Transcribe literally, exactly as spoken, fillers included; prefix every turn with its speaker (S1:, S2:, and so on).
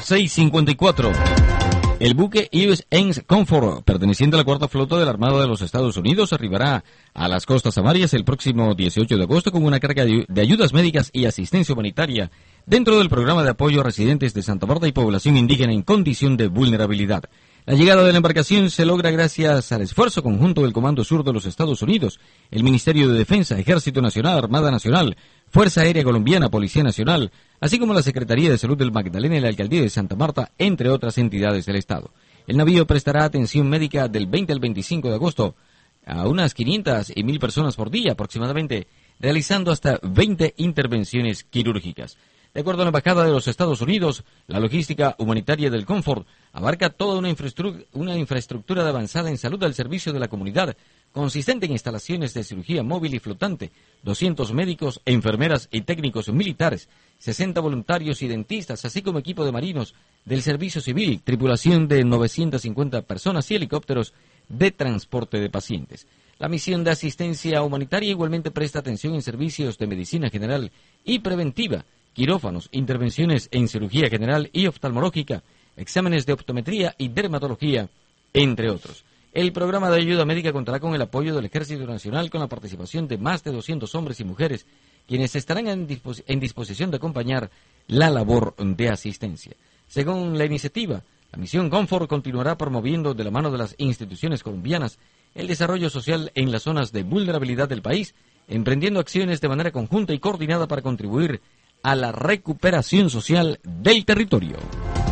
S1: seis cincuenta y cuatro. El buque U S S Comfort, perteneciente a la cuarta flota de la Armada de los Estados Unidos, arribará a las costas Amarias el próximo dieciocho de agosto con una carga de ayudas médicas y asistencia humanitaria dentro del programa de apoyo a residentes de Santa Marta y población indígena en condición de vulnerabilidad. La llegada de la embarcación se logra gracias al esfuerzo conjunto del Comando Sur de los Estados Unidos, el Ministerio de Defensa, Ejército Nacional, Armada Nacional, Fuerza Aérea Colombiana, Policía Nacional, así como la Secretaría de Salud del Magdalena y la Alcaldía de Santa Marta, entre otras entidades del Estado. El navío prestará atención médica del veinte al veinticinco de agosto a unas quinientas y mil personas por día aproximadamente, realizando hasta veinte intervenciones quirúrgicas. De acuerdo a la Embajada de los Estados Unidos, la logística humanitaria del Comfort abarca toda una infraestructura, una infraestructura de avanzada en salud al servicio de la comunidad, consistente en instalaciones de cirugía móvil y flotante, doscientos médicos, enfermeras y técnicos militares, sesenta voluntarios y dentistas, así como equipo de marinos del servicio civil, tripulación de novecientas cincuenta personas y helicópteros de transporte de pacientes. La misión de asistencia humanitaria igualmente presta atención en servicios de medicina general y preventiva, quirófanos, intervenciones en cirugía general y oftalmológica, exámenes de optometría y dermatología, entre otros. El programa de ayuda médica contará con el apoyo del Ejército Nacional con la participación de más de doscientos hombres y mujeres, quienes estarán en, dispos- en disposición de acompañar la labor de asistencia. Según la iniciativa, la misión Comfort continuará promoviendo de la mano de las instituciones colombianas el desarrollo social en las zonas de vulnerabilidad del país, emprendiendo acciones de manera conjunta y coordinada para contribuir a la recuperación social del territorio.